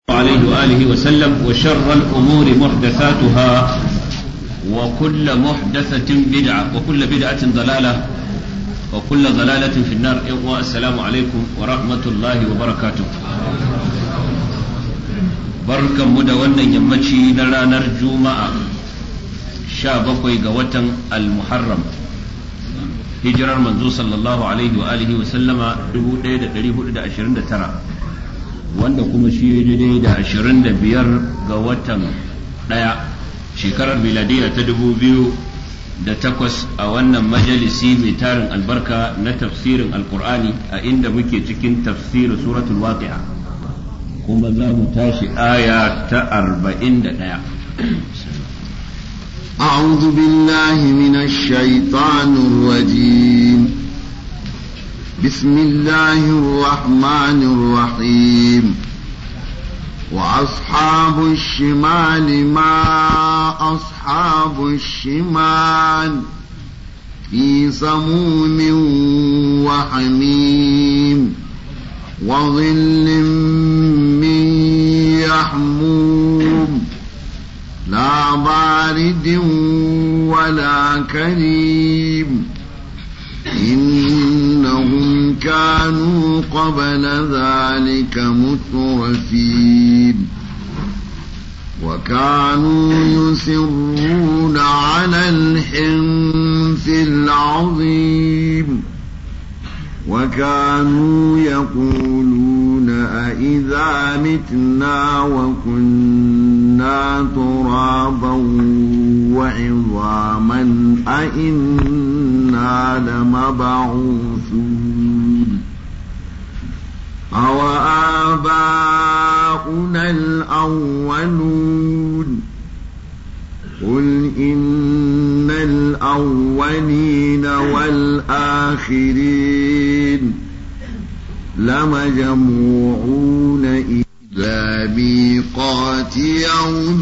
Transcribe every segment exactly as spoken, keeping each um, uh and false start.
عليه وآله وسلم وشر الأمور محدثاتها وكل محدثة بدعة وكل بدعة ضلالة وكل ضلالة في النار. السلام عليكم ورحمة الله وبركاته. بركة مدونة يمشي لنا نرجو مع شابكوي قوة المحرم hijirar manzo sallallahu alaihi wa alihi wa sallama dubu ɗaya da ɗari hudu da ashirin da tara wanda kuma shi daidai da ashirin da biyar ga watan ɗaya shekarar miladiya ta dubu biyu da takwas a wannan majalisi mai tarin albarka na tafsirin alkur'ani a inda muke cikin tafsirin suratul waqi'a kuma za mu tashi aya ta arba'in da ɗaya. أعوذ بالله من الشيطان الرجيم. بسم الله الرحمن الرحيم. وأصحاب الشمال ما أصحاب الشمال في سموم وحميم وظل من يحموم لا بارد ولا كريم إنهم كانوا قبل ذلك مترفين وكانوا يصرون على الحنث العظيم وكانوا يقولون أإذا متنا وكنا ترابا وعظاما أإنا لمبعوثون أو آباؤنا الأولون قل إن الأولين والآخرين لمجموعون إلى ميقات يوم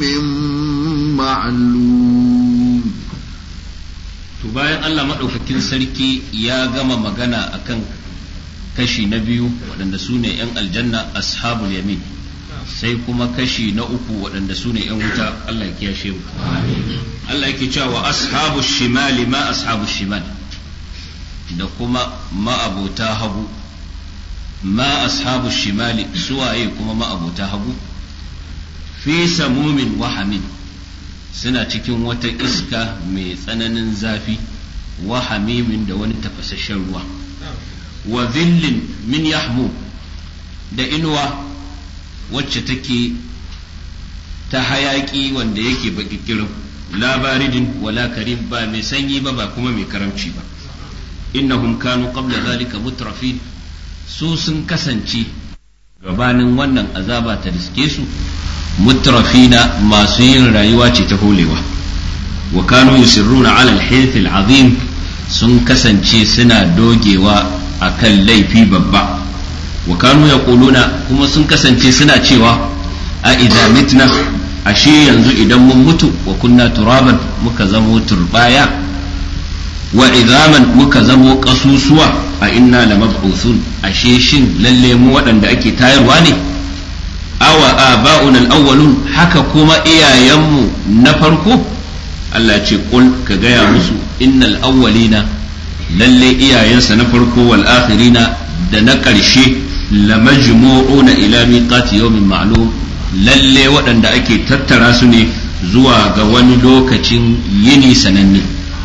معلوم. bayan Allah maɗaukakin sarki ya gama magana akan kashi na biyu waɗanda su ne ‘yan aljanna ashabul yamin sai kuma kashi na uku waɗanda su ne ‘yan wuta Allah ya kiyashe mu. Allah yake cewa ashabu shimali ma ashabu shimal da kuma ma'abota hagu. ma ashabu shimali suwaye kuma ma'abota hagu fi samumin wa hamim suna cikin wata iska mai tsananin zafi wa hamimin da wani tafasasshen ruwa wa zillin min yahmu da inuwa wacce take ta hayaki wanda yake bakikirin la baridin wala karim ba mai sanyi ba ba kuma mai karamci ba. innahum kanu qabla zalika mutrafin su sun kasance gabanin wannan azaba ta riske su mutrafina masu yin rayuwa ce ta holewa wa kanu yusirruna ala al-hinth al-azim sun kasance suna dogewa akan laifi babba wa kanu yaquluna kuma sun kasance suna cewa a idza mitna ashe yanzu idan mun mutu wa kunna turaban muka zamo turbaya wa idhaman muka zamo kasusuwa a inna lamab'uthun ashe shin lalle mu waɗanda ake tayarwa ne awa aba'una al-awwalun haka kuma iyayenmu na farko. Allah ce qul ka gaya musu innal awwalina lalle iyayensa na farko wal akhirina da na ƙarshe lamajmu'una ila miqati yawmin ma'lum lalle waɗanda ake tattara su ne zuwa ga wani lokacin yini sananne.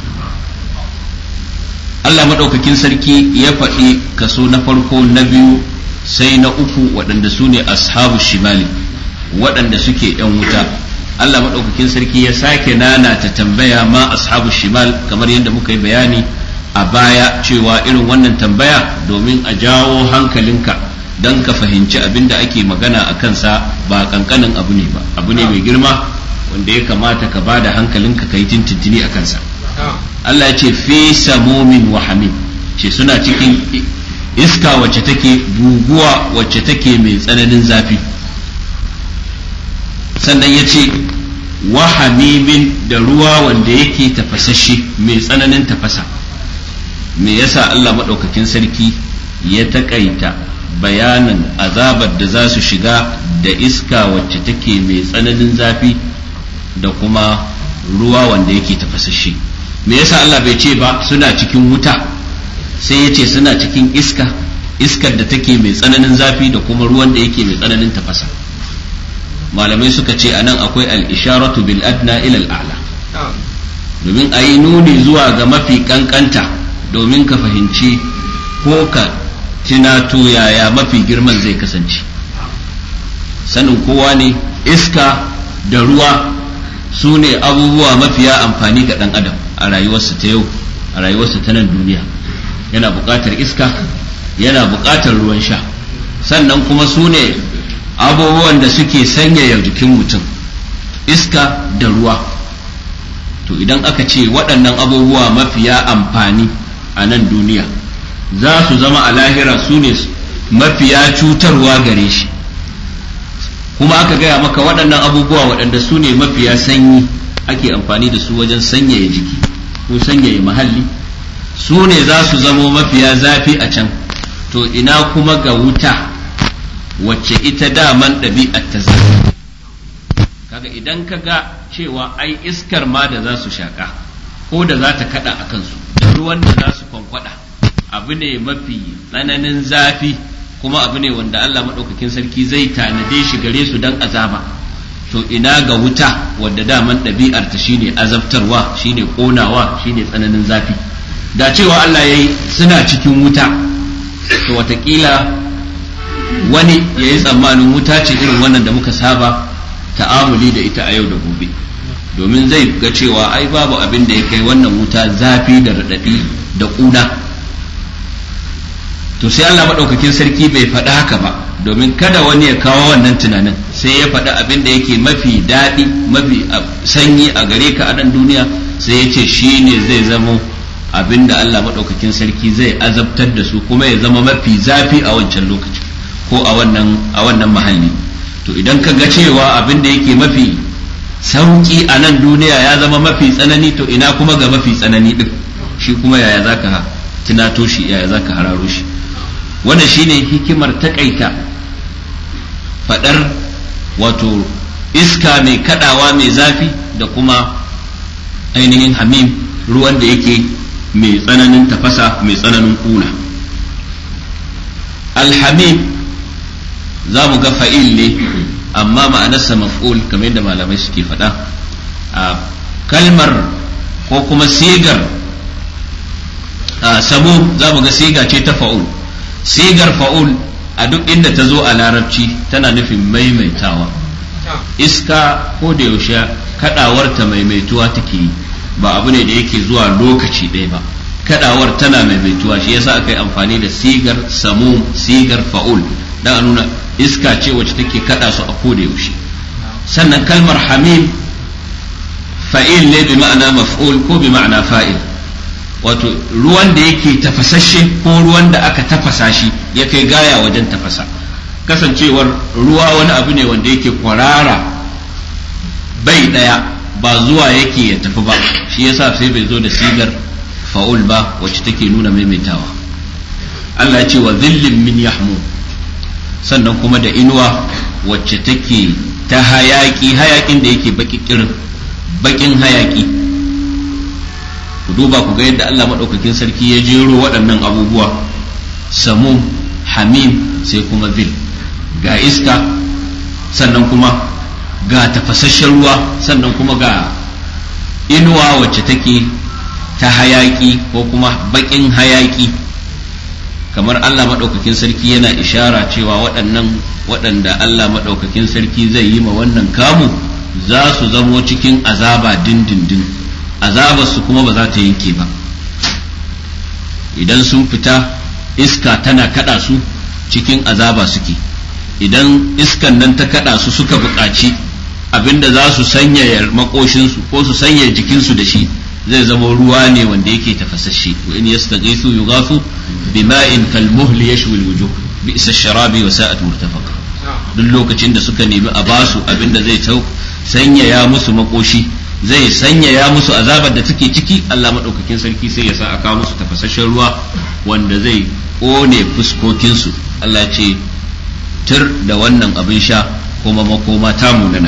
Allah maɗaukakin sarki ya faɗi kaso na farko na biyu sai na uku waɗanda su ne ashabu shimali waɗanda suke ‘yan wuta. Allah maɗaukakin sarki ya sake nana ta tambaya ma ashabu shimal kamar yadda muka yi bayani a baya cewa irin wannan tambaya domin a jawo hankalinka don ka fahimci abin da ake magana a kansa ba kankanin abu ne ba, abu ne mai girma wanda ya kamata ka ba da hankalinka ka yi tintintini a kansa. Allah ya ce fi samumin wa hamim ce suna cikin iska wacce take guguwa wacce take mai tsananin zafi. Sannan ya ce wa hamimin da ruwa wanda yake tafasashe mai tsananin tafasa. Me yasa Allah maɗaukakin sarki ya taƙaita bayanin azabar da za su shiga da iska wacce take mai tsananin zafi da kuma ruwa wanda yake tafasashe. Me yasa Allah bai ce ba suna cikin wuta, sai ya ce suna cikin iska, iskar da take mai tsananin zafi da kuma ruwan da yake mai tsananin tafasa. Malamai suka ce anan akwai al-isharatu bil adna ila al-a'la, domin a yi nuni zuwa ga mafi kankanta domin ka fahimci ko ka tunato yaya mafi girman zai kasance. Sanin kowa ne iska da ruwa su ne abubuwa mafiya amfani ga ɗan adam a rayuwarsa ta yau, a rayuwarsa ta nan duniya. Yana buƙatar iska, yana buƙatar ruwan sha, sannan kuma su ne abubuwan da suke sanyaya jikin mutum, iska da ruwa. To idan aka ce waɗannan abubuwa mafiya amfani a nan duniya za su zama a lahira su ne mafiya cutarwa gare shi, kuma aka gaya maka waɗannan abubuwa waɗanda su ne mafiya sanyi ake amfani da su wajen sanyaya jiki ko sanyaya mahalli, su ne za su zamo mafiya zafi a can. To ina kuma ga wuta wacce ita daman ɗabi'ar ta zafi. Kaga idan ka ga cewa ai iskar ma da za su shaƙa ko da za ta kaɗa a kansu da ruwan da za su kwankwada abu ne mafi tsananin zafi, kuma abu ne wanda Allah maɗaukakin sarki zai tanade shi gare su don azaba. To ina ga wuta wadda daman ɗabi'ar ta shine azabtarwa, shine ƙonawa, shine tsananin zafi. Da cewa Allah ya yi suna cikin wuta, to watakila wani ya yi tsammanin wuta ce irin wannan da muka saba ta'amuli da ita a yau da gobe, domin zai ga cewa ai babu abin da ya kai wannan wuta zafi da raɗaɗi da ƙuna. To sai Allah maɗaukakin sarki bai faɗi haka ba, domin kada wani ya kawo wannan tunanin, sai ya faɗi abin da yake mafi daɗi, mafi sanyi a gare ka a nan duniya, sai ya ce shi ne zai zamo abin da Allah maɗaukakin sarki zai azabtar da su, kuma ya zama mafi zafi a wancan lokaci ko a wannan a wannan mahalli. To idan ka ga cewa abin da yake mafi sauki a nan duniya ya zama mafi tsanani, to ina kuma ga mafi tsanani din, shi kuma yaya zaka tunato shi, yaya zaka hararo shi? Wannan shine hikimar takaita fadar wato iska mai kadawa mai zafi da kuma ainihin hamim, ruwan da yake mai tsananin tafasa, mai tsananin kuna. Alhamim za mu ga fa'il ne amma ma'anarsa maf'ul kamar yadda malamai suke faɗa. A kalmar ko kuma sigar samu za mu ga siga ce ta fa'ul. Sigar fa'ul a duk inda ta zo a larabci tana nufin maimaitawa. Iska ko da yaushe kadawarta maimaituwa take yi, ba abu ne da yake zuwa lokaci ɗaya ba, kadawar tana maimaituwa. Shi yasa aka yi amfani da sigar samu, sigar fa'ul, dan a nuna iska ce wacce take kada su a koda yaushe. Sannan kalmar hamim fa'il ne bi ma'ana maf'ul ko bi ma'ana fa'il, wato ruwan da yake tafasashe ko ruwan da aka tafasa shi ya kai gaya wajen tafasa. Kasancewar ruwa wani abu ne wanda yake kwarara bai daya, ba zuwa yake ya tafi ba, shi yasa sai bai zo da sigar fa'ul ba wacce take nuna maimaitawa. Allah ya ce wa dhillin min yahmum, sannan kuma da inuwa wacce take ta hayaki, hayakin da yake bakikirin bakin hayaki. Ku duba ku ga yadda Allah maɗaukakin sarki ya jero waɗannan abubuwa: samum, hamim, sai kuma zil. Ga iska, sannan kuma ga tafasasshen ruwa, sannan kuma ga inuwa wacce take ta hayaki ko kuma bakin hayaki. Kamar Allah maɗaukakin sarki yana ishara cewa waɗannan waɗanda Allah maɗaukakin sarki zai yi ma wannan kamu za su zamo cikin azaba dindindin, azabar su kuma ba za ta yanke ba. Idan sun fita iska tana kada su, cikin azaba suke. Idan iskan nan ta kada su suka buƙaci abinda za su sanyaya makoshinsu ko su sanyaya jikinsu da shi, zai zama ruwa ne wanda yake tafasasshe. Wa in yastaghithu yughathu bima'in kalmuhli yashwi alwujuh bi'sa ash-sharabi wa sa'at murtafaqa. Duk lokacin da suka nemi a basu abinda zai sanyaya musu makoshi, zai sanyaya musu azabar da take ciki. Allah madaukakin sarki sai ya sa a kawo musu tafasasshen ruwa wanda zai kone fuskokinsu. Allah ce tur da wannan abin sha kuma makoma ta munana.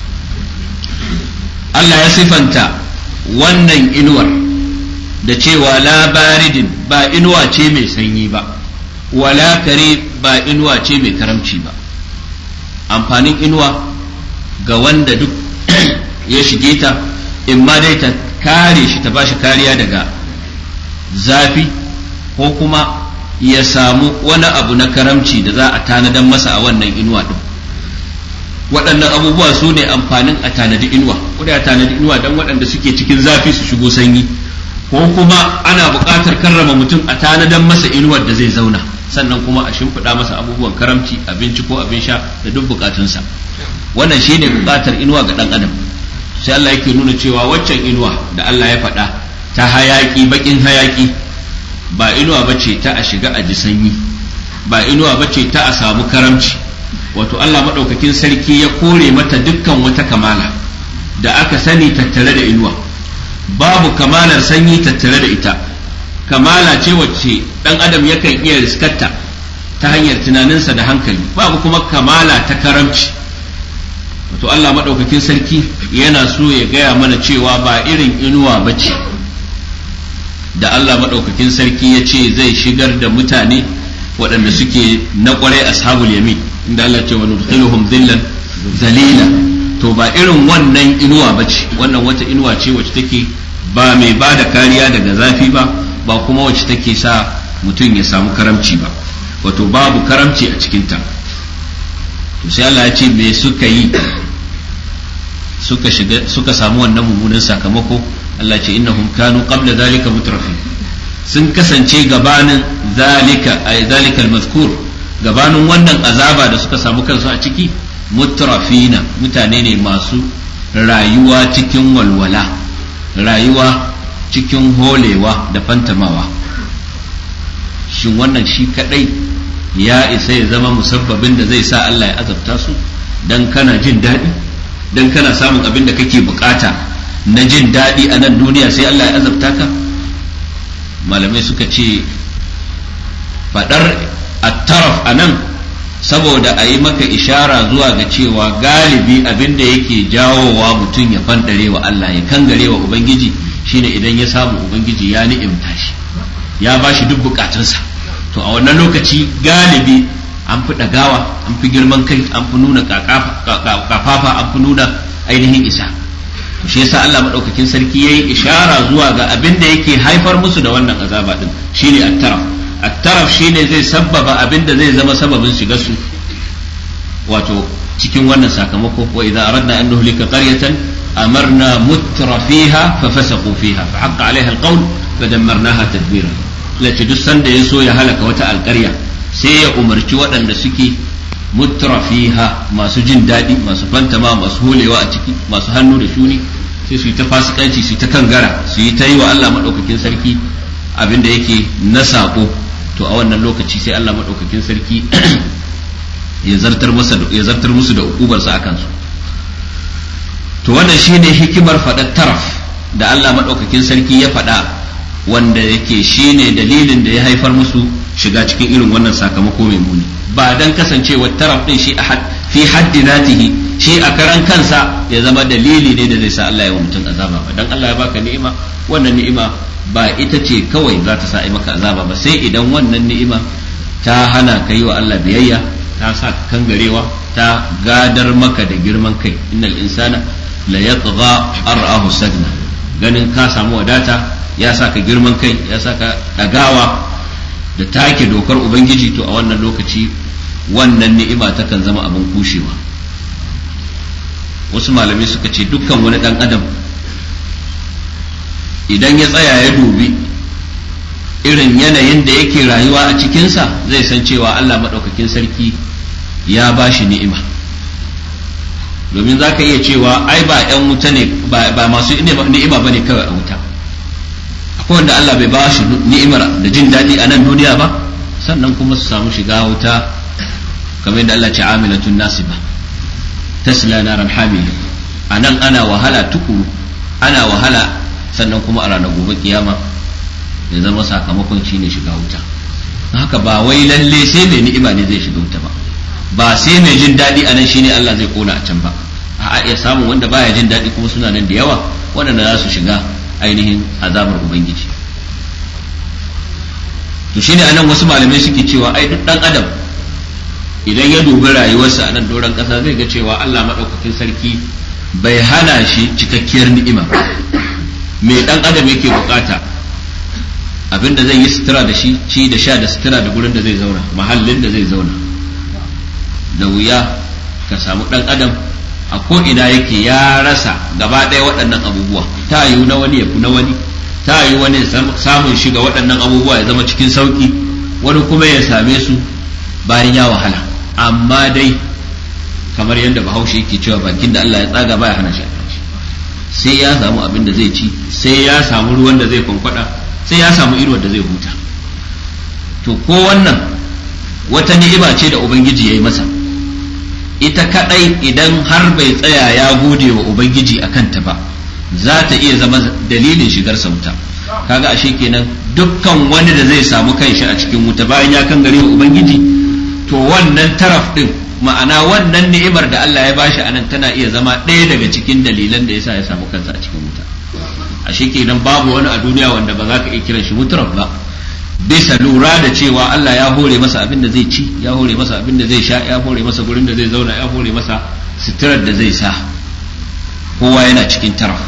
Allah ya sifanta wannan inuwar da cewa la baridin, ba inuwa ce mai sanyi ba, wala kare, ba inuwa ce mai karamci ba. Amfanin inuwa ga wanda duk ya shige ta, in ma dai ta kare shi, ta bashi kariya daga zafi, ko kuma ya samu wani abu na karamci da za a tanadan masa a wannan inuwa din. Waɗannan abubuwa su ne amfanin a tanadi inuwa, kuda ya tanadi inuwa don waɗanda suke cikin zafi su shigo sanyi, ko kuma ana buƙatar karrama mutum a tanadan masa inuwar da zai zauna, sannan kuma a shimfiɗa masa abubuwan karamci, abinci ko abin sha da duk buƙatunsa. Wannan shi ne buƙatar inuwa ga ɗan adam. Sai Allah yake nuna cewa waccan inuwa da Allah ya faɗa ta hayaƙi, baƙin hayaƙi, ba inuwa bace ta a shiga a ji sanyi, ba inuwa bace ta a samu karamci. Wato Allah maɗaukakin sarki ya kore mata dukkan wata kamala da aka sani tattare da inuwa. Babu kamalar sanyi tattare da ita, kamala ce wacce ɗan adam yakan iya riskarta ta hanyar tunaninsa da hankali. Babu kuma kamala ta karamci. Wato Allah maɗaukakin sarki yana so ya gaya mana cewa ba irin inuwa bace da Allah maɗaukakin sarki ya ce zai shigar da mutane waɗanda suke na ƙwarai ashabul yamin, inda Allah ce wa nudkhiluhum dhillan zalila. To ba irin wannan inuwa bace, wannan wata inuwa ce wacce take ba mai ba da kariya daga zafi ba, ba kuma wacce take sa mutum ya samu karamci ba, wato babu karamci a cikinta. To sai Allah ya ce me suka yi suka shiga suka samu wannan mummunan sakamako. Allah ce innahum kanu qabla zalika mutrafin, sun kasance gabanin zalika ay zalika al-mazkur, gabanin wannan azaba da suka samu kansu a ciki, mutrafina, mutane ne masu rayuwa cikin walwala, rayuwa cikin holewa da fantamawa. Shin wannan shi kadai ya isa ya zama musabbabin da zai sa Allah ya azabta su? Dan kana jin daɗi, dan kana samun abin da kake bukata na jin daɗi a nan duniya, sai Allah ya azabta ka? Malamai suka ce faɗar at-taraf a nan saboda a yi maka ishara zuwa ga cewa galibi abin da yake jawowa mutum ya fandare wa Allah, ya kangare wa Ubangiji, shine idan ya samu Ubangiji ya ni'imta shi, ya ba shi duk bukatunsa. To a wannan lokaci galibi an fi ɗagawa, an fi girman kai, an fi nuna kafafa, an fi nuna ainihin isa. To shi yasa Allah madaukakin sarki yayi ishara zuwa ga abin da yake haifar musu da wannan azaba din, shine at-taraf. At-taraf shine zai sabbaba abin da zai zama sababin shigar su wato cikin wannan sakamako. Wa idza aradna an nuhlika qaryatan amarna mutrafiha fa fasaqu fiha fa haqqa 'alayha al-qawl fa dammarnaha tadbira. Lace duk sanda ya so ya halaka wata alƙarya sai ya umarci waɗanda suke mutrafiha, masu jin daɗi, masu fantama, masu holewa a ciki, masu hannu da shuni, sai su yi ta fasikanci, su yi ta kangara, su yi ta yi wa Allah maɗaukakin sarki abin da yake na saƙo. To a wannan lokaci sai Allah maɗaukakin sarki ya zartar musu da ukubarsa a kansu. To wannan shine hikimar faɗar taraf da Allah maɗaukakin sarki ya faɗa, wanda yake shine dalilin da ya haifar musu shiga cikin irin wannan sakamako mai muni. Ba dan kasancewar taraf din shi fi haddi zatihi, shi a karan kansa ya zama dalili ne da zai sa Allah ya wa mutum azaba ba. Dan Allah ya baka ni'ima, wannan ni'ima ba ita ce kawai za ta sa ai maka azaba ba, sai idan wannan ni'ima ta hana ka yi wa Allah biyayya, ta sa ka kangarewa, ta gadar maka da girman kai. Innal insana la yatgha ar'ahu sagna, ganin ka samu wadata ya sa ka girman kai, ya sa ka dagawa da take dokar ubangiji. To a wannan lokaci wannan ni'ima takan zama abin kushewa. Wasu malamai suka ce dukkan wani dan adam idan ya tsaya ya dubi irin yanayin da yake rayuwa a cikinsa, zai san cewa Allah maɗaukakin sarki ya ba shi ni'ima. Domin za ka iya cewa ai ba 'yan wuta ne, ba masu ni'ima ba ne kawai a wuta. Akwai wanda Allah bai ba shi ni'imar da jin daɗi a nan duniya ba, sannan kuma su samu shiga wuta kamar yadda Allah ce amilatun nasiba tasla naran hamiya. a nan ana wahala tukuru, ana wahala, sannan kuma a ranar gobe kiyama ya zama sakamakon shi ne shiga wuta. Haka ba wai lalle sai mai ni'ima ne zai shiga wuta ba, ba sai mai jin daɗi a nan shine Allah zai kona a can ba. A iya samun wanda baya jin daɗi kuma suna nan da yawa waɗanda za su shiga ainihin azabar ubangiji. To shine anan wasu malamai suke cewa ai duk dan adam idan ya dubi rayuwarsa a nan doron ƙasa zai ga cewa Allah maɗaukakin sarki bai hana shi cikakkiyar ni'ima. Me dan adam yake bukata? Abinda zai yi sutura da shi, ci da sha da sutura da gurin da zai zauna, mahallin da zai zauna. Da wuya ka samu dan adam a ko ina yake ya rasa gaba ɗaya waɗannan abubuwa. Ta yiwu na wani ya fi na wani, ta yiwu wani samun shiga waɗannan abubuwa ya zama cikin sauƙi, wani kuma ya same su bayan ya wahala. Amma dai kamar yadda Bahaushe yake cewa bakin da Allah ya tsaga baya hana shi sai ya samu abin da zai ci, sai ya samu ruwan da zai kwankwada, sai ya samu inuwar da zai huta. To ko wannan wata ni'ima ce da Ubangiji ya yi masa, ita kadai idan har bai tsaya ya gode wa Ubangiji a kanta ba, za ta iya zama dalilin shigar sa wuta. Kaga ashe kenan dukkan wani da zai samu kanshi a cikin wuta bayan ya kangare wa Ubangiji, to wannan taraf din, ma'ana wannan ni'imar da Allah ya bashi anan tana iya zama ɗaya daga cikin dalilan da yasa ya samu kansa a cikin wuta. Ashe kenan babu wani a duniya wanda ba za ka iya kiran shi mutaraf ba, bisa lura da cewa Allah ya hore masa abin da zai ci, ya hore masa abin da zai sha, ya hore masa gurin da zai zauna, ya hore masa suturar da zai sa. Kowa yana cikin taraf.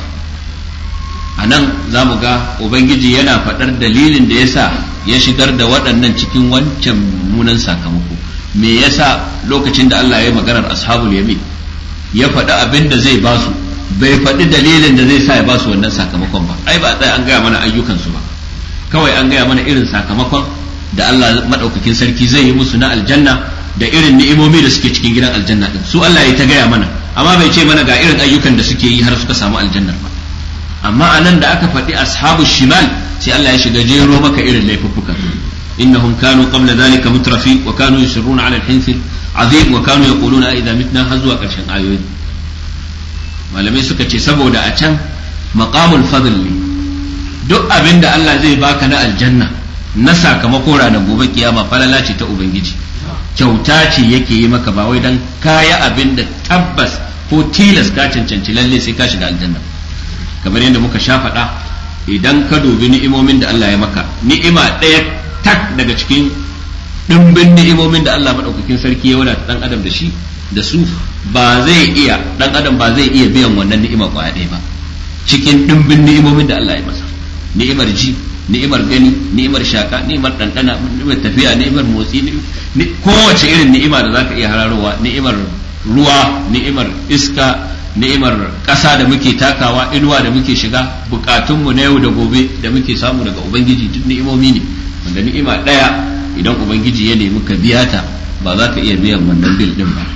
A nan za mu ga Ubangiji yana faɗar dalilin da yasa ya shigar da waɗannan cikin wancan mummunan sakamako. Me yasa lokacin da Allah ya yi maganar ashabul yamin ya faɗi abin da zai ba su, bai faɗi dalilin da zai sa ya ba su wannan sakamakon ba? Ai ba tsaya an gaya mana ayyukansu ba, kawai an gaya mana irin sakamakon da Allah maɗaukakin sarki zai yi musu na aljanna da irin ni'imomi da suke cikin gidan aljanna din. Su Allah ya ta gaya mana, amma bai ce mana ga irin ayyukan da suke yi har suka samu aljannar ba. Amma anan da aka faɗi ashabu shimal sai Allah ya shiga jero maka irin laifuffuka. innahum kanu qabla dhalika mutrafin wa kanu yusirruna ala al-hinth azim wa kanu yaquluna idha mitna har zuwa karshen ayoyi. Malamai suka ce saboda a can maqamul fadl ne, duk abinda Allah zai baka na aljanna na sakamako ranar gobe kiyama falala ce ta ubangiji, kyauta ce yake yi maka, ba wai dan kaya abinda tabbas ko tilas ka cancanci lalle sai ka shiga aljanna. Kamar yadda muka sha faɗa, idan ka dubi ni'imomin da Allah ya maka, ni'ima ɗaya tak daga cikin ɗimbin ni'imomin da Allah maɗaukakin sarki ya wadata ɗan adam da shi da su, ba zai iya ɗan adam ba zai iya biyan wannan ni'ima kwaya ɗaya ba cikin ɗimbin ni'imomin da Allah ya masa. Ni'imar ji, ni'imar gani, ni'imar shaka, ni'imar ɗanɗana, ni'imar tafiya, ni'imar motsi, kowace irin ni'ima da zaka iya hararowa, ni'imar ruwa, ni'imar iska, ni'imar ƙasa da muke takawa, inuwa da muke shiga, bukatunmu na yau da gobe da muke samu daga ubangiji, duk ni'imomi ne wanda ni'ima ɗaya idan ubangiji ya nemi ka biya ta ba za ka iya biyan wannan bil din ba.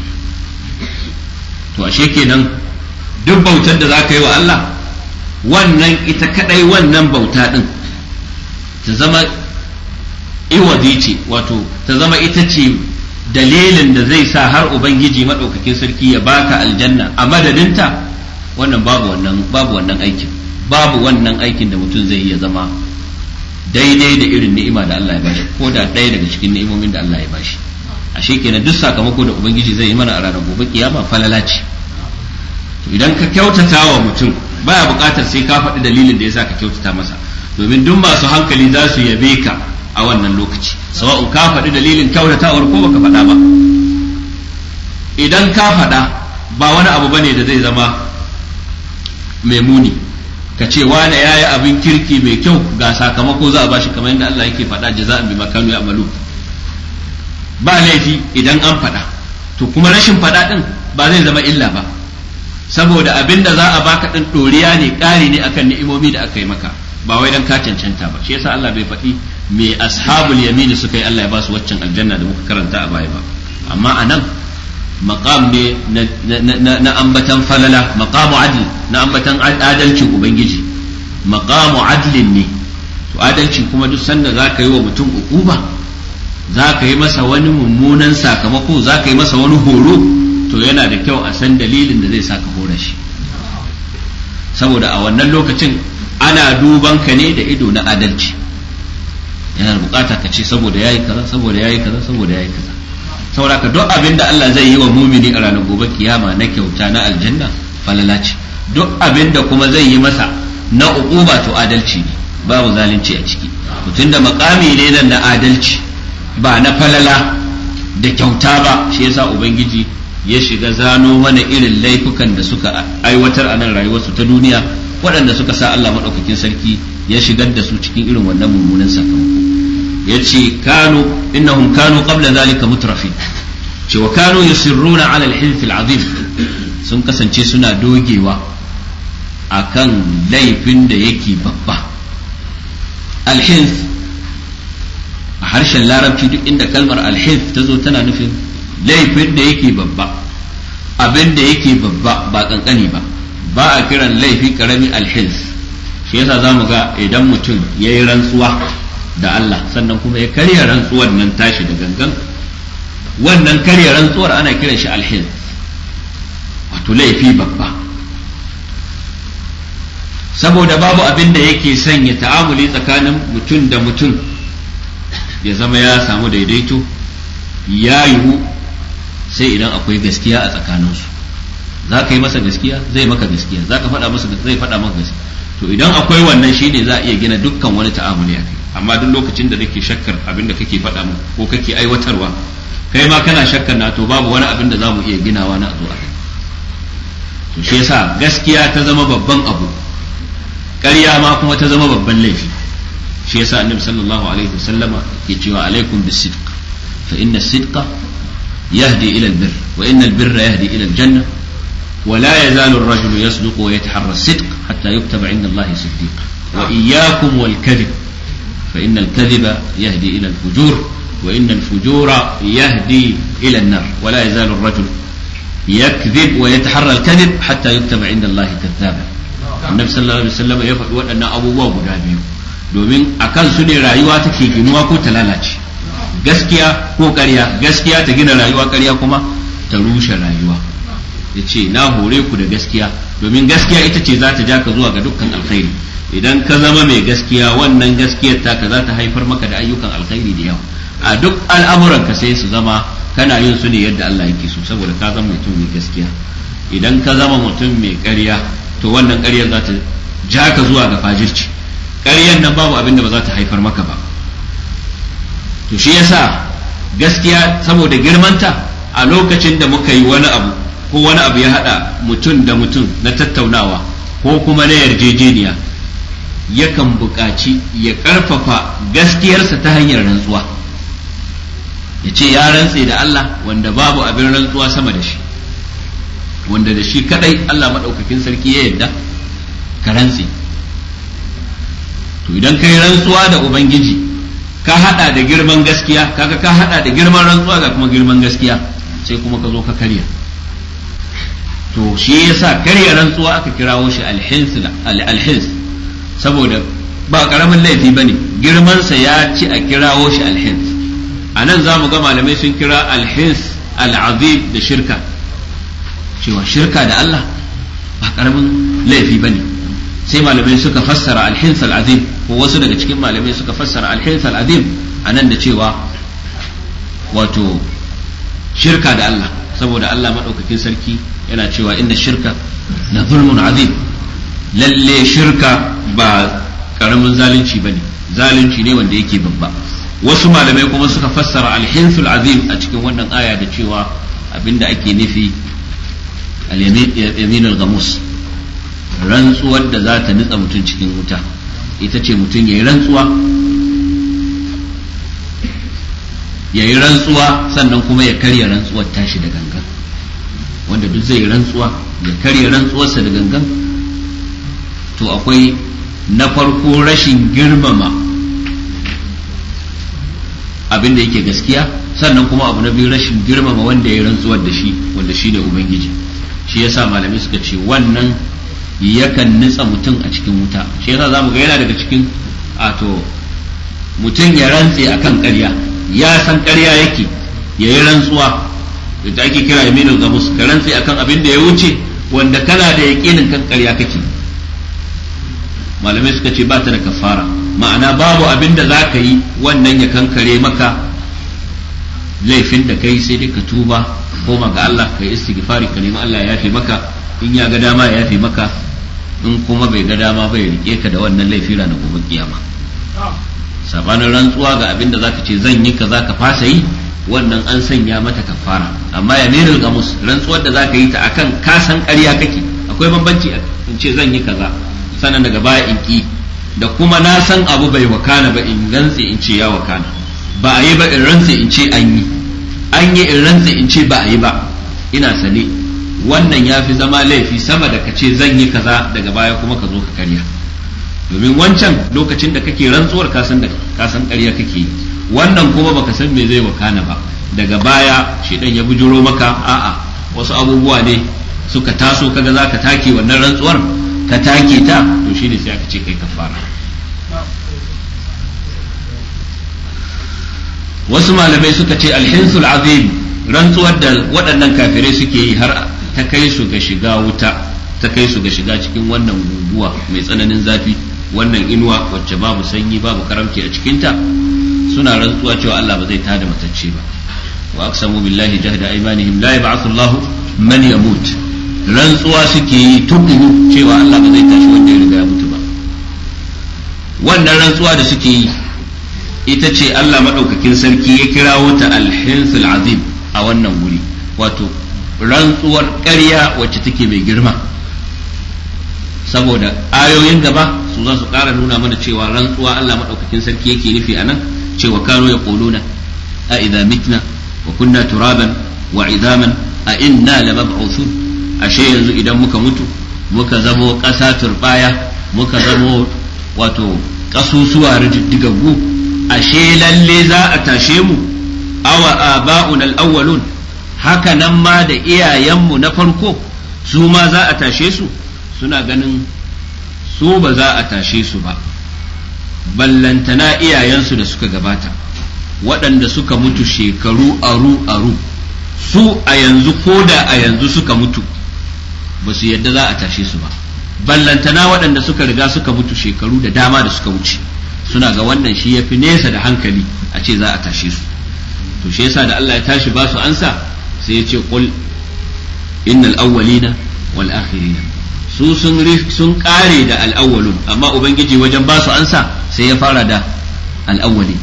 To ashe kenan duk bautar da za ka yi wa Allah, wannan ita kadai wannan bauta din ta zama iwadi ce, wato ta zama ita ce dalilin da zai sa har ubangiji madaukakin sarki ya baka aljanna a madadinta, wannan babu wannan babu wannan aikin babu wannan aikin da mutum zai iya zama daidai da irin ni'ima da Allah ya bashi, ko da ɗaya daga cikin ni'imomin da Allah ya bashi. Ashe kenan duk sakamako da ubangiji zai yi mana a ranar gobe kiyama falala ce. To idan ka kyautata wa mutum baya buƙatar sai ka faɗi dalilin da yasa ka kyautata masa, domin duk masu hankali za su yabe ka a wannan lokaci, sawa'un ka faɗi dalilin kyautatawar ko baka faɗa ba. Idan ka faɗa ba wani abu bane da zai zama mai muni, ka ce wane yayi abin kirki mai kyau ga sakamako za a bashi, kamar yadda Allah yake faɗa jaza'an bima kanu ya'malu. Ba laifi idan an faɗa, to kuma rashin faɗa din ba zai zama illa ba, saboda abin da za a baka din ɗoriya ne, ƙari ne akan ni'imomi da aka yi maka, ba wai dan ka cancanta ba. Shi yasa Allah bai faɗi me ashabul yamini suka yi Allah ya ba su waccan aljanna da muka karanta a baya ba. Amma anan maqam ne na ambatan falala, maqamu adl, na ambatan adalcin ubangiji, maqamu adlin ne. To adalci kuma duk sanda zaka yi wa mutum ukuba, zaka yi masa wani mummunan sakamako, zaka yi masa wani horo, to yana da kyau a san dalilin da zai saka hora shi. saboda a wannan lokacin ana duban ka ne da ido na adalci, yana bukata ka ce saboda yayi kaza saboda yayi kaza saboda yayi kaza. saboda ka duk abin da Allah zai yi wa mumini a ranar gobe kiyama na kyauta na aljanna falala ce, duk abin da kuma zai yi masa na uquba to adalci ne, babu zalunci a ciki. mutum da makami ne nan na adalci ba na falala da kyauta ba, shi yasa ubangiji ya shiga zano mana irin laifukan da suka aiwatar a nan rayuwarsu ta duniya, waɗanda suka sa Allah maɗaukakin sarki ya shigar da su cikin irin wannan mummunan sakamako. ya ce kanu innahum kanu qabla zalika mutrafin, ce wa kanu yusirruna ala al-hilf al-azim, sun kasance suna dogewa akan laifin da yake babba. al-hilf a harshen larabci duk inda kalmar al-hilf ta zo tana nufin laifin da yake babba, abin da yake babba ba kankani ba, ba a kiran laifi karami al-hilf. shi yasa zamu ga idan mutum yayi rantsuwa da Allah sannan kuma ya karya rantsuwar nan tashi da gangan, wannan karya rantsuwar ana kiran shi alhil, wato laifi babba, saboda babu abin da yake sanya ta'amuli tsakanin mutum da mutum ya zama ya samu daidaito ya yiwu sai idan akwai gaskiya a tsakaninsu. za ka yi masa gaskiya zai maka gaskiya, za ka faɗa masa zai faɗa maka gaskiya, to idan akwai wannan shine za a iya gina dukkan wani ta'amuli a kai. amma duk lokacin da nake shakkar abin da kake faɗa mu ko kake aiwatarwa, kai ma kana shakkar na, to babu wani abin da za mu iya ginawa na zo a kai. to shi yasa gaskiya ta zama babban abu, ƙarya ma kuma ta zama babban laifi. shi yasa annabi sallallahu alaihi wasallama ke cewa alaikum bis-sidq fa inna as-sidqa yahdi ila al-birr wa inna al-birra yahdi ila al-janna wa la yazalu ar-rajulu yasduqu wa yataharra as-sidq hatta yuktaba 'inda Allahi siddiqan wa iyyakum wal-kadhib فإن الكذب يهدي إلى الفجور وإن الفجور يهدي إلى النار ولا يزال الرجل يكذب ويتحرى الكذب حتى يكتب عند الله كذابا. النبي صلى الله عليه وسلم يقول أن أبوه guda biyu domin akan su ne rayuwa take ginuwa ko ta lalace, gaskiya ko ƙarya, gaskiya ta gina rayuwa, ƙarya kuma ta rushe rayuwa. yace na hore ku da gaskiya domin gaskiya ita ce za ta ja ka zuwa ga dukkan alkhairi. idan ka zama mai gaskiya, wannan gaskiyar taka za ta haifar maka da ayyukan alkhairi da yawa a duk al'amuranka, sai su zama kana yin su ne yadda Allah yake so, saboda ka zama mutum mai gaskiya. idan ka zama mutum mai ƙarya, to wannan ƙaryar za ta ja ka zuwa ga fajirci, ƙaryar nan babu abin da ba za ta haifar maka ba. to shi yasa gaskiya saboda girmanta, a lokacin da muka yi wani abu ko wani abu ya haɗa mutum da mutum na tattaunawa ko kuma na yarjejeniya, yakan buƙaci ya ƙarfafa gaskiyarsa ta hanyar rantsuwa, ya ce ya rantse da Allah wanda babu abin rantsuwa sama da shi, wanda da shi kadai Allah maɗaukakin sarki ya yarda ka rantse. to idan ka yi rantsuwa da Ubangiji ka haɗa da girman gaskiya, kaga ka haɗa da girman rantsuwa ga kuma girman gaskiya, sai kuma ka zo ka karya. to shi yasa karya rantsuwa aka kirawo shi alhins, saboda ba karamin laifi ba ne, girmansa ya ci a kirawo shi alhins. a nan za mu ga malamai sun kira alhins al'azim da shirka, cewa shirka da Allah ba karamin laifi ba ne. sai malamai suka fassara alhins al'azim, ko wasu daga cikin malamai suka fassara alhins al'azim a nan da cewa wato shirka da Allah, saboda Allah maɗaukakin sarki yana cewa inna shirka na zulmun azim, lalle shirka ba karamin zalunci bane, zalunci ne wanda yake babba. wasu malamai kuma suka fassara alhinsul azim a cikin wannan aya da cewa abinda ake nufi al-yamin al-ghamus, rantsuwar da za ta nutsa mutum cikin wuta. ita ce mutum yayi rantsuwa yayi rantsuwa sannan kuma ya karya rantsuwar tashi da gangan. wanda duk zai rantsuwa ya karya rantsuwarsa da gangan, to akwai na farko rashin girmama abin da yake gaskiya, sannan kuma abu na biyu rashin girmama wanda ya rantsuwar da shi, wanda shi ne Ubangiji. shi yasa malamai suka ce wannan yakan nutsa mutum a cikin wuta. shi yasa zamu ga yana daga cikin ato mutum ya rantse akan ƙarya, ya san ƙarya yake, yayi rantsuwa da ake kira yaminul gamus, ka rantse akan abin da ya wuce wanda kana da yaƙinin kan ƙarya kake, malamai suka ce ba ta da kafara, ma'ana babu abin da za ka yi wannan ya kankare maka laifin da kai, sai dai ka tuba koma ga Allah ka yi istighfari ka nemi Allah ya yafe maka, in ya ga dama ya yafe maka, in kuma bai ga dama bai rike ka da wannan laifi ranar gobe kiyama. Sabanin rantsuwa ga abin da zaka ce zan yi kaza ka fasa yi, wannan an sanya mata kafara. Amma yaminul gamus, rantsuwar da zaka yi ta akan ka san ƙarya kake, akwai bambanci in ce zan yi kaza sannan daga baya in ki, da kuma na san abu bai wakana ba in rantse in ce ya wakana, ba a yi ba in rantse in ce an yi, an yi in rantse in ce ba a yi ba, ina sane. Wannan ya fi zama laifi sama da ka ce zan yi kaza daga baya kuma ka zo ka karya, domin wancan lokacin da kake rantsuwar ka san da ka san ƙarya kake yi, wannan kuma baka san me zai wakana ba, daga baya shedan ya bujuro maka a'a wasu abubuwa ne suka taso kaga zaka take wannan rantsuwar ka take ta, to shine sai aka ce kai kafara. Wasu malamai suka ce alhinsul azim, rantsuwar da waɗannan kafirai suke yi har ta kai su ga shiga wuta, ta kai su ga shiga cikin wannan guguwa mai tsananin zafi, wannan inuwa wacce babu sanyi babu karamci a cikinta, suna rantsuwa cewa Allah ba zai tada matacce ba. Wa aqsamu billahi jahda aymanihim la yab'athu Allahu man yamut, rantsuwa suke yi tukuru cewa Allah ba zai tashi wanda ya riga ya mutu ba. Wannan rantsuwa da suke yi ita ce Allah madaukakin sarki ya kirawo ta alhinsul azim a wannan wuri, wato rantsuwar ƙarya wacce take mai girma, saboda ayoyin gaba su za su ƙara nuna mana cewa rantsuwa Allah madaukakin sarki yake nufi anan, cewa kano ya quluna a idza mitna wa kunna turaban wa idaman a inna lamab'uthun, ashe yanzu idan muka mutu muka zamo ƙasa turbaya muka zamo wato ƙasusuwa rididdigaggu, ashe lalle za a tashe mu, awa aba'una al-awwalun, haka nan ma da iyayenmu na farko su ma za a tashe su. Suna ganin su ba za a tashe su ba, ballantana iyayensu da suka gabata waɗanda suka mutu shekaru aru aru, su a yanzu ko da a yanzu suka mutu ba su yadda za a tashe su ba, ballantana waɗanda suka riga suka mutu shekaru da dama da suka wuce, suna ga wannan shi yafi nesa da hankali a ce za a tashe su. To shi yasa da Allah ya tashi ba su ansa sai ya ce qul innal awwalina wal akhirina, su sun sun kare da al awwalun, amma ubangiji wajen ba su ansa sai ya fara da al awwali,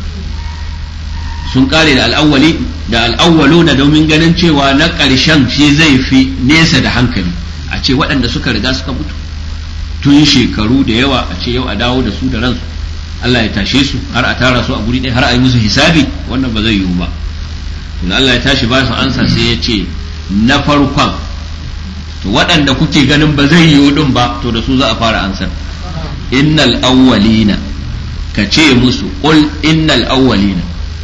sun kare da al awwali da al awwaluna domin ganin cewa na ƙarshen shi zai fi nesa da hankali, a ce waɗanda suka riga suka mutu tun shekaru da yawa a ce yau a dawo da su da ransu, Allah ya tashe su har a tara su a guri ɗaya har a yi musu hisabi, wannan ba zai yiwu ba. to Allah ya tashi ba su ansa sai ya ce na farkon, to waɗanda kuke ganin ba zai yiwu din ba, to da su za a fara ansar. Innal awwalina, ka ce musu qul innal awwalina.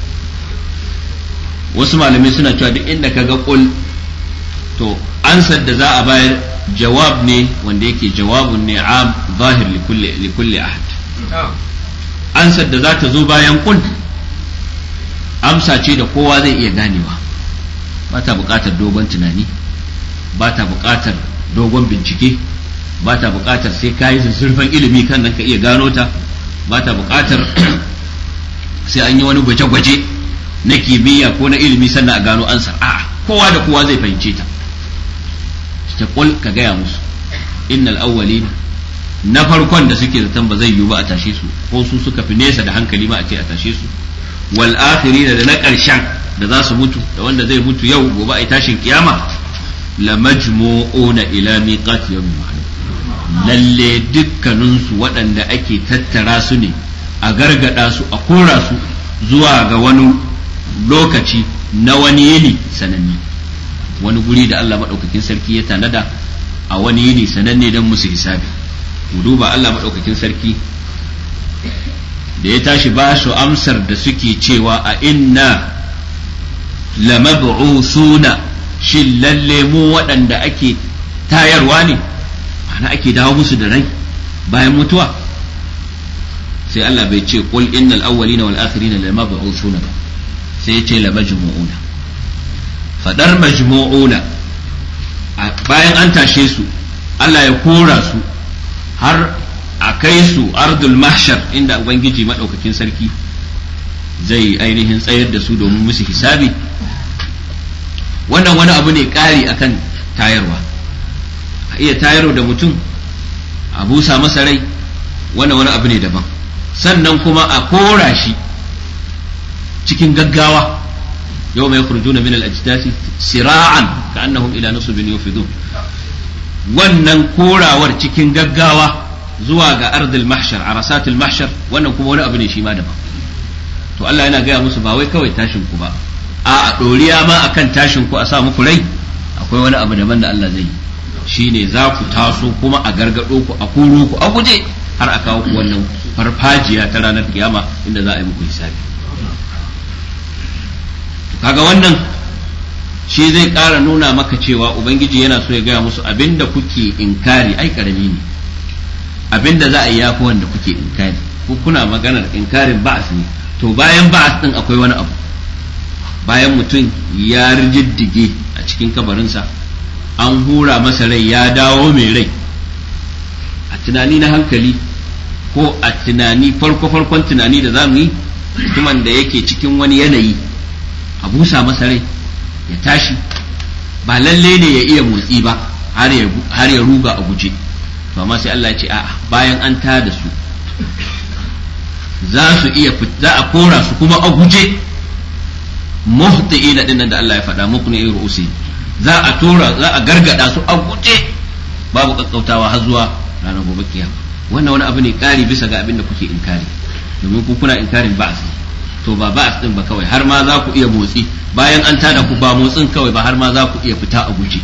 Wasu malamai suna cewa duk inda kaga qul, to ansar da za a bayar jawab ne wanda yake jawabun ne am zahir li kulli li kulli ahad. Ansar da za ta zo bayan qul amsa ce da kowa zai iya ganewa, ba ta buƙatar dogon tunani, ba ta buƙatar dogon bincike, ba ta buƙatar sai ka yi zurfin ilimi kan nan ka iya gano ta, ba ta buƙatar sai an yi wani gwaje-gwaje na kimiyya ko na ilimi sannan a gano ansa. A'a, kowa da kowa zai fahimce ta. Ta kul ka gaya musu innal awwalina, na farkon da suke zaton ba zai yiwu ba a tashe su, ko su suka fi nesa da hankali ma a ce a tashe su, wal akhirina da na ƙarshen da za su mutu, da wanda zai mutu yau gobe a tashin kiyama, la majmu'una ila miqati yawmin ma'lum, lalle dukkanin su waɗanda ake tattara su ne a gargada su a kora su zuwa ga wani lokaci na wani yini sananne, wani guri da Allah madaukakin sarki ya tanada a wani yini sananne don musu hisabi. Ku duba Allah madaukakin sarki da ya tashi ba su amsar da suke cewa a inna lamab'usuna, shin lalle mu waɗanda ake tayarwa ne, ma'ana ake dawo musu da rai bayan mutuwa. Sai Allah bai ce qul innal awwalina wal akhirina lamab'usuna ba, sai ya ce lamajmu'una. Fadar majmu'una bayan an tashe su Allah ya kora su har a kai su ardul mahshar inda ubangiji madaukakin sarki zai ainihin tsayar da su domin musu hisabi. Wannan wani abu ne ƙari akan tayarwa, a iya tayarwa da mutum a busa masa rai, wannan wani abu ne daban. Sannan kuma a kora shi cikin gaggawa, yau mai kurjuna min al-ajdasi sira'an ka'annahum ila nusubin yufidun. Wannan korawar cikin gaggawa zuwa ga ardil mahshar, arasatil mahshar, wannan kuma wani abu ne shi ma daban. To Allah yana gaya musu ba wai kawai tashin ku ba, a ɗoriya ma akan tashin ku a sa muku rai, akwai wani abu daban da Allah zai yi, shine za ku taso kuma a gargado ku, a koro ku a guje har a kawo ku wannan farfajiya ta ranar kiyama inda za a yi muku hisabi. Kaga wannan shi zai ƙara nuna maka cewa ubangiji yana so ya gaya musu abinda kuke inkari ai karami ne, abinda za a yi yafi wanda kuke inkari. Ku kuna maganar inkarin ba'as ne, to bayan ba'as din akwai wani abu. Bayan mutum ya rijiddige a cikin kabarinsa, an hura masa rai ya dawo mai rai, a tunani na hankali ko a tunani farko-farkon tunani da za mu yi, mutumin da yake cikin wani yanayi a busa masa rai ya tashi, ba lalle ne ya iya motsi ba har ya ruga a guje. To amma sai Allah ya ce a'a, bayan an tada su za su iya za a kora su kuma a guje, muhti'ina dinnan da Allah ya faɗa muku ne ru'usi, za a tora za a gargada su a guje babu kakkautawa har zuwa ranar gobe kiyama. Wannan wani abu ne ƙari bisa ga abin da kuke inkari, domin ku kuna inkarin ba'as, to ba ba'as din ba kawai, har ma za ku iya motsi bayan an tada ku, ba motsin kawai ba, har ma za ku iya fita a guje.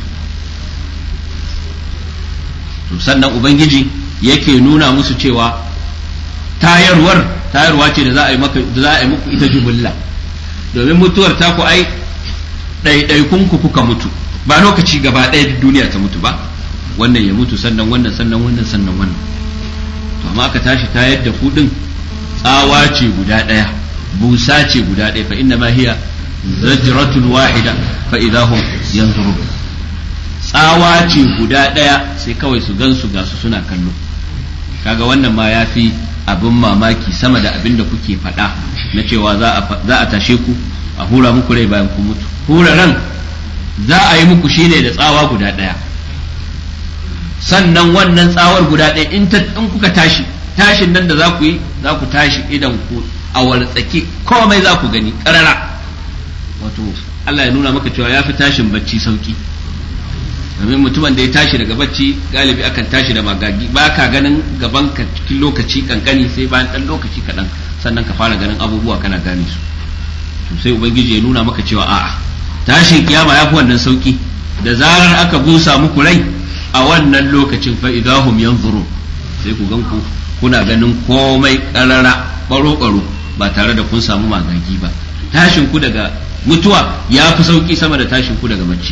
To sannan ubangiji yake nuna musu cewa tayarwar tayarwa ce da za a yi maka da za a yi muku ita jumulla, domin mutuwar ta ku ai ɗaiɗaikun ku kuka mutu, ba lokaci gaba ɗaya duniya ta mutu ba, wannan ya mutu sannan wannan sannan wannan sannan wannan. To amma aka tashi tayar da ku din, tsawa ce guda ɗaya, busa ce guda ɗaya, fa inna ma hiya zajratun wahida fa idahum yanzurun. Tsawa ce guda ɗaya sai kawai su gansu ga su suna kallo. Kaga wannan ma ya fi abin mamaki sama da abin da kuke faɗa na cewa za a tashe ku a hura muku rai bayan ku mutu. Hura ran za a yi muku shine da tsawa guda ɗaya, sannan wannan tsawar guda ɗaya in kuka tashi, tashin nan da za ku yi, za ku tashi idan ku a wartsake, komai za ku gani ƙarara. Wato Allah ya nuna maka cewa ya fi tashin bacci sauki, domin mutumin da ya tashi daga bacci galibi akan tashi da magagi, ba ka ganin gaban ka cikin lokaci kankani, sai bayan ɗan lokaci kaɗan sannan ka fara ganin abubuwa kana gane su. To sai ubangiji ya nuna maka cewa a'a, tashin kiyama ya fi wannan sauki. Da zarar aka busa muku rai a wannan lokacin, fa idahum yanzurun, sai ku gan ku kuna ganin komai karara baro-baro ba tare da kun samu magagi ba. Tashin ku daga mutuwa ya fi sauki sama da tashin ku daga bacci.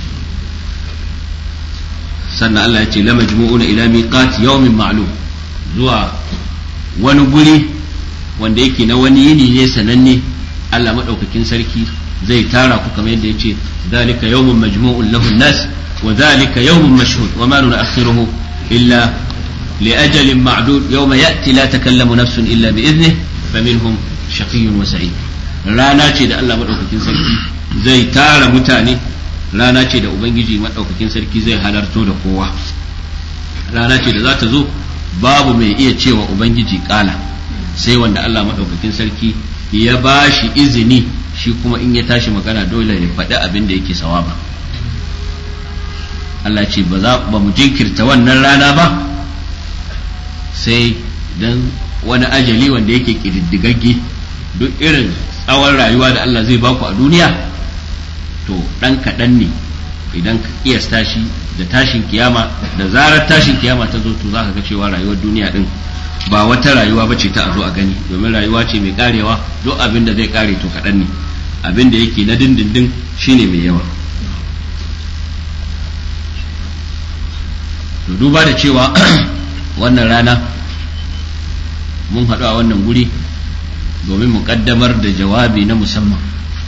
Sannan Allah ya ce la majmu'una ila miqati yawmin ma'lum, zuwa wani guri wanda yake na wani yini ne sananne. Allah madaukakin sarki zai tara ku kamar yadda yace zalika yawmun majmu'un lahu an-nas wa zalika yawmun mashhud wa ma nu'akhiruhu illa li ajalin ma'dud yawma ya'ti la takallamu nafsun illa bi idnihi faminhum shaqiyyun wa sa'id. Rana ce da Allah madaukakin sarki zai tara mutane, rana ce da ubangiji madaukakin sarki zai halarto da kowa, rana ce da za ta zo babu mai iya cewa ubangiji kala, sai wanda Allah madaukakin sarki ya ba shi izini, shi kuma in ya tashi magana dole ya faɗi abin da yake sawaba. Allah ce ba za ba mu jinkirta wannan rana ba sai dan wani ajali wanda yake kididdigagge. Duk irin tsawon rayuwa da Allah zai baku a duniya, to dan kaɗan ne idan ka kiyasta shi da tashin kiyama. Da zarar tashin kiyama ta zo, to za ka ga cewa rayuwar duniya din ba wata rayuwa ba ce ta a zo a gani, domin rayuwa ce mai karewa. Duk abin da zai kare to kaɗan ne, abin da yake na dindindin shine mai yawa. To duba da cewa wannan rana mun haɗu a wannan guri domin mu ƙaddamar da jawabi na musamman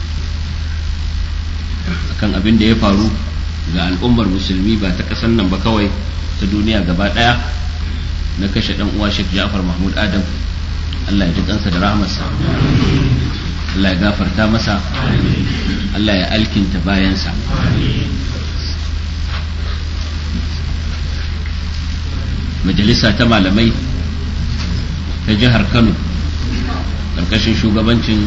akan abin da ya faru ga al'ummar musulmi, ba ta ƙasar nan ba kawai, ta duniya gaba ɗaya, na kashe dan uwa Sheikh Ja'far Mahmud Adam, Allah ya ji kansa da rahmarsa, Allah ya gafarta masa, Allah ya alkinta bayansa. Majalisa ta malamai ta jihar Kano karkashin shugabancin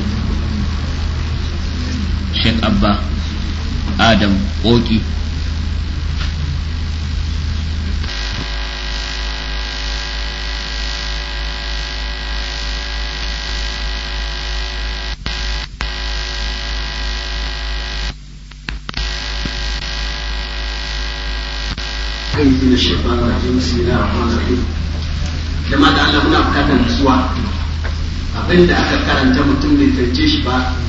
Sheikh Abba Adam Oki من الشيطان الرجيم بسم الله الرحمن الرحيم jama'a da Allah muna bukatar nutsuwa abinda aka karanta mutum bai fahimce shi ba